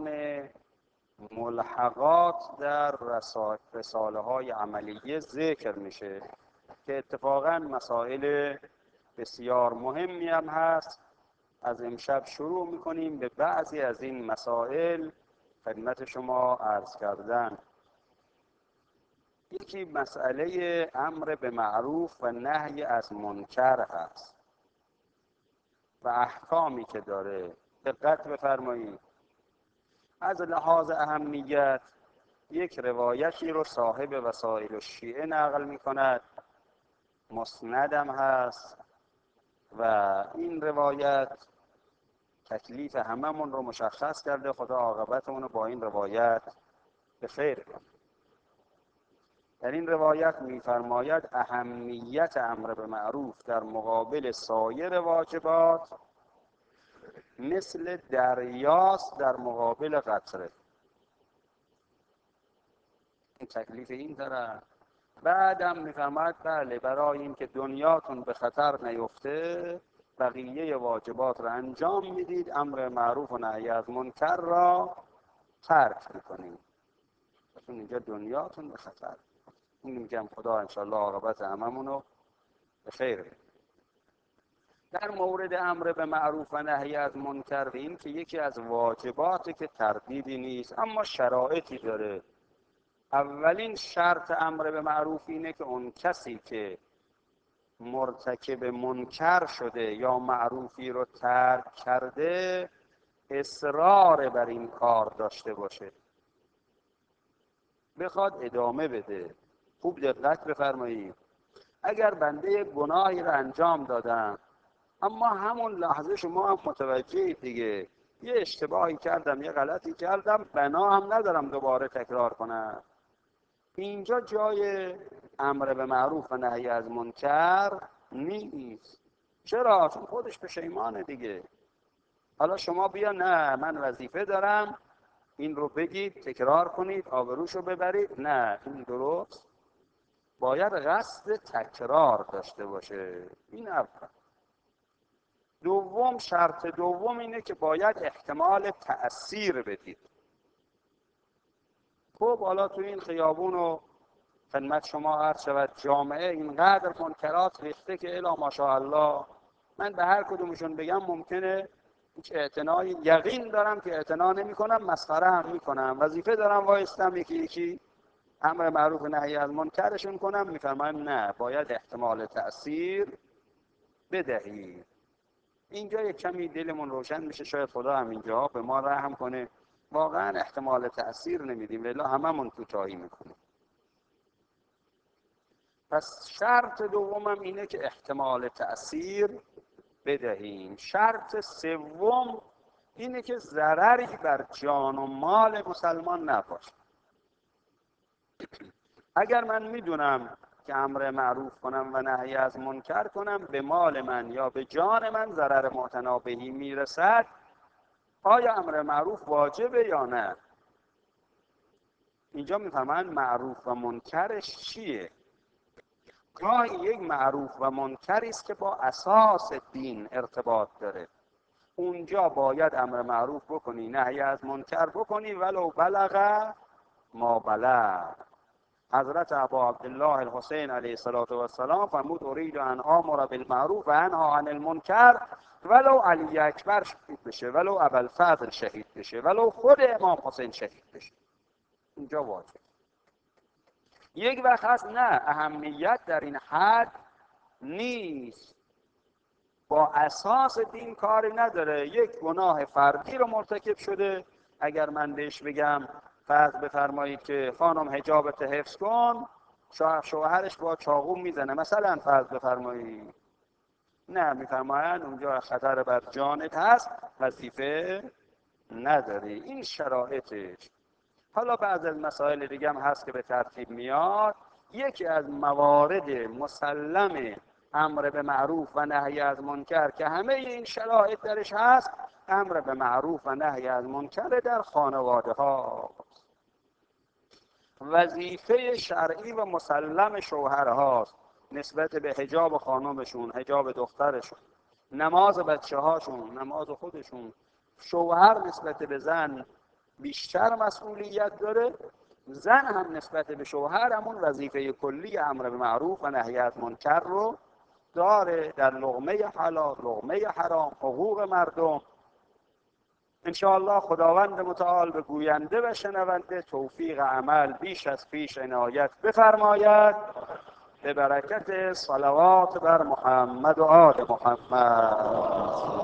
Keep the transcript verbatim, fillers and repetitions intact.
عنوان ملحقات در رساله های عملیه ذکر میشه که اتفاقا مسائل بسیار مهمی هم هست. از امشب شروع میکنیم به بعضی از این مسائل خدمت شما عرض کردن. یکی مسئله امر به معروف و نهی از منکر هست و احکامی که داره. دقت بفرمایید. از لحاظ اهمیت یک روایتی رو صاحب وسائل الشیعه نقل میکند، مسندم هست و این روایت تکلیف هممون رو مشخص کرده. خدا عاقبتمون رو با این روایت به خیر کنه. در این روایت می‌فرماید اهمیت امر به معروف در مقابل سایر واجبات مثل دریاست در مقابل قطره. این تکلیف این طرف. بعدم می‌فرماید بله برای اینکه دنیاتون به خطر نیفته بقیه واجبات را انجام میدید، امر معروف و نهی از منکر را ترک میکنید، چون اینجا دنیاتون به خطر. این میگم خدا انشالله عاقبت هممون رو به خیر بده. در مورد امر به معروف و نهی از منکر این که یکی از واجباتی که تردیدی نیست اما شرایطی داره. اولین شرط امر به معروف اینه که اون کسی که مرتکب منکر شده یا معروفی رو ترک کرده اصرار بر این کار داشته باشه، بخواد ادامه بده. خوب دقت بفرمایید. اگر بنده گناهی رو انجام دادم اما همون لحظه شما هم متوجهید دیگه یه اشتباهی کردم، یه غلطی کردم، بنا هم ندارم دوباره تکرار کنم، اینجا جای امر به معروف و نهی از منکر نیست. چرا؟ چون خودش پشیمانه دیگه. حالا شما بیا نه من وظیفه دارم این رو بگید، تکرار کنید، آبروشو ببرید. نه، این درست. باید قصد تکرار داشته باشه. این اول. دوم، شرط دوم اینه که باید احتمال تأثیر بدید. خب حالا تو این خیابون و خدمت شما عرض شود جامعه اینقدر منکرات ریخته که الا ماشاءالله من به هر کدومشون بگم ممکنه هیچ اعتنایی، یقین دارم که اعتنا نمی کنم، مسخره هم می کنم. وظیفه دارم وایستم یکی یکی امر معروف و نهی از منکرشون کنم. میفرمایم نه، باید احتمال تأثیر بدهید. اینجا یک کمی دلمون روشن میشه. شاید خدا هم اینجا به ما رحم کنه. واقعا احتمال تأثیر نمیدیم ولی هممون کوتاهی میکنیم. پس شرط دومم اینه که احتمال تأثیر بدهیم. شرط سوم اینه که ضرری بر جان و مال مسلمان نباشه. اگر من میدونم که امر معروف کنم و نهی از منکر کنم به مال من یا به جان من ضرر متنابهی میرسد، آیا امر معروف واجبه یا نه؟ اینجا میفهمن معروف و منکرش چیه. گاهی یک معروف و منکری است که با اساس دین ارتباط داره. اونجا باید امر معروف بکنی، نهی از منکر بکنی، ولو بلغ ما بلغ. حضرت ابا عبدالله الحسین علیه السلام فرمود اريد ان آمر بالمعروف و انهی عن المنکر ولو علی اکبر شهید بشه، ولو ابوالفضل شهید بشه، ولو خود امام حسین شهید بشه. اینجا واجب. یک وقت هست نه، اهمیت در این حد نیست، با اساس دین کاری نداره. یک گناه فردی رو مرتکب شده، اگر من بهش بگم فرض بفرمایید که خانم حجابت حفظ کن، شوهرش با چاقو میزنه مثلا، فرض بفرمایید، نه، میفرمایند اونجا خطر بر جانت هست، وظیفه نداری. این شرایطش. حالا بعض از مسائل دیگه هم هست که به ترتیب میاد. یکی از موارد مسلم امر به معروف و نهی از منکر که همه این شرایط درش هست، امر به معروف و نهی از منکر در خانواده ها. وظیفه شرعی و مسلم شوهرهاست نسبت به حجاب خانمشون، حجاب دخترشون، نماز بچه هاشون، نماز خودشون. شوهر نسبت به زن بیشتر مسئولیت داره. زن هم نسبت به شوهر همون وظیفه کلی امر به معروف و نهی از منکر رو داره، در لقمه حلال، لقمه حرام، حقوق مردم. انشاءالله خداوند متعال به گوینده و شنونده توفیق عمل بیش از پیش عنایت بفرماید، به برکت صلوات بر محمد و آل محمد.